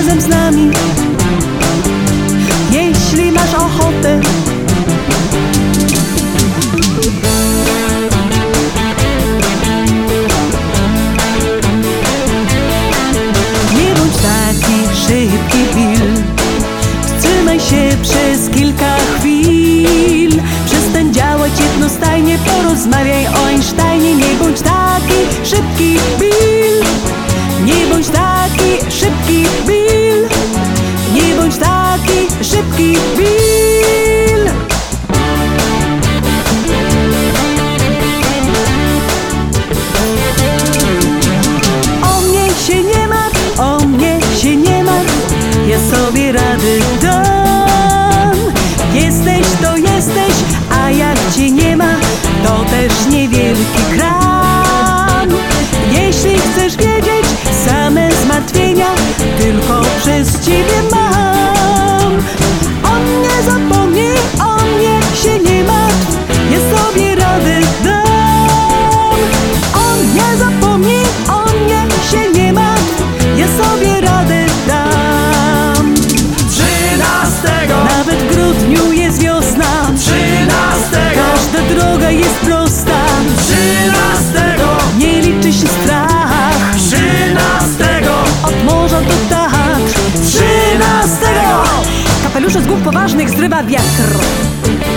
razem z nami, jeśli masz ochotę. Nie bądź taki szybki Bill, wstrzymaj się przez kilka chwil. Przestań działać jednostajnie, porozmawiaj o Einsteinie. Nie bądź taki szybki Bill, nie bądź taki szybki Bill, nie bądź taki szybki Bill. O mnie się nie martw, o mnie się nie martw, ja sobie rady dam. Jesteś to jesteś, a jak cię nie ma, to też niewielki kram. Jeśli chcesz wiedzieć, same zmartwienia tylko przez ciebie mam. O mnie zapomnij, o mnie się nie martw, ja sobie rady dam. O mnie zapomnij, o mnie się nie martw, ja sobie rady dam. 13. Nawet w grudniu jest wiosna, 13. każda droga jest prosta, 13. nie liczy się strach, 13. od morza do Tatr. 13. Kapelusze z głów poważnych zrywa wiatr.